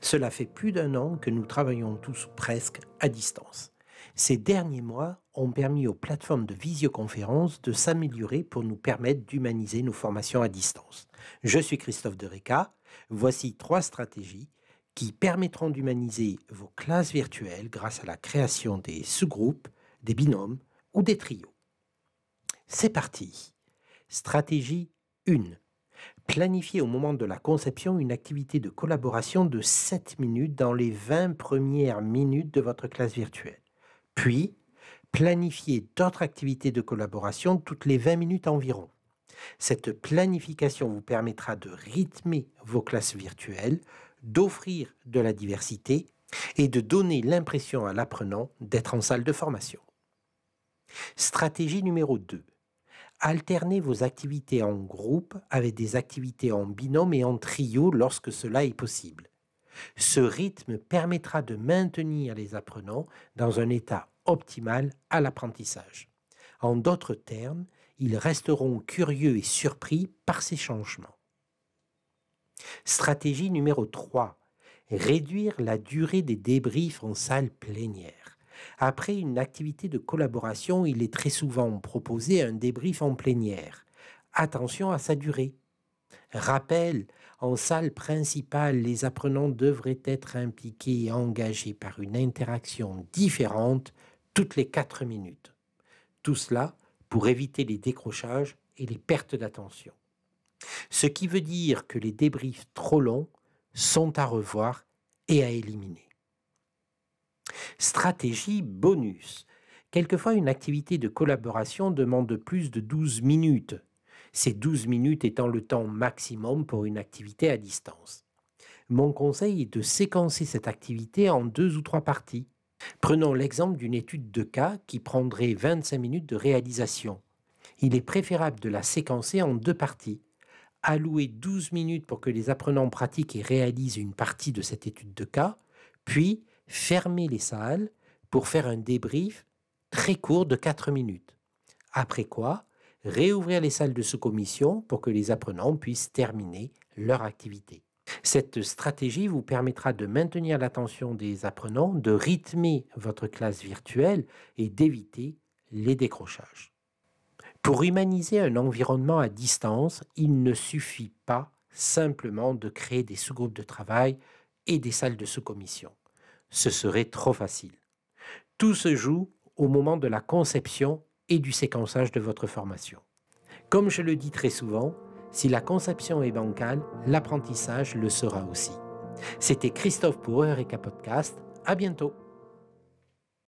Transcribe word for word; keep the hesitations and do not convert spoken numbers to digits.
Cela fait plus d'un an que nous travaillons tous ou presque à distance. Ces derniers mois ont permis aux plateformes de visioconférence de s'améliorer pour nous permettre d'humaniser nos formations à distance. Je suis Christophe Dereka. Voici trois stratégies qui permettront d'humaniser vos classes virtuelles grâce à la création des sous-groupes, des binômes ou des trios. C'est parti. Stratégie un. Planifiez au moment de la conception une activité de collaboration de sept minutes dans les vingt premières minutes de votre classe virtuelle. Puis, planifiez d'autres activités de collaboration toutes les vingt minutes environ. Cette planification vous permettra de rythmer vos classes virtuelles, d'offrir de la diversité et de donner l'impression à l'apprenant d'être en salle de formation. Stratégie numéro deux. Alternez vos activités en groupe avec des activités en binôme et en trio lorsque cela est possible. Ce rythme permettra de maintenir les apprenants dans un état optimal à l'apprentissage. En d'autres termes, ils resteront curieux et surpris par ces changements. Stratégie numéro trois. Réduire la durée des débriefs en salle plénière. Après une activité de collaboration, il est très souvent proposé un débrief en plénière. Attention à sa durée. Rappel, en salle principale, les apprenants devraient être impliqués et engagés par une interaction différente toutes les quatre minutes. Tout cela pour éviter les décrochages et les pertes d'attention. Ce qui veut dire que les débriefs trop longs sont à revoir et à éliminer. Stratégie bonus. Quelquefois, une activité de collaboration demande plus de douze minutes. Ces douze minutes étant le temps maximum pour une activité à distance. Mon conseil est de séquencer cette activité en deux ou trois parties. Prenons l'exemple d'une étude de cas qui prendrait vingt-cinq minutes de réalisation. Il est préférable de la séquencer en deux parties. Allouer douze minutes pour que les apprenants pratiquent et réalisent une partie de cette étude de cas, puis fermer les salles pour faire un débrief très court de quatre minutes. Après quoi, réouvrir les salles de sous-commission pour que les apprenants puissent terminer leur activité. Cette stratégie vous permettra de maintenir l'attention des apprenants, de rythmer votre classe virtuelle et d'éviter les décrochages. Pour humaniser un environnement à distance, il ne suffit pas simplement de créer des sous-groupes de travail et des salles de sous-commission. Ce serait trop facile. Tout se joue au moment de la conception et du séquençage de votre formation. Comme je le dis très souvent, si la conception est bancale, l'apprentissage le sera aussi. C'était Christophe pour Eureka Podcast. À bientôt.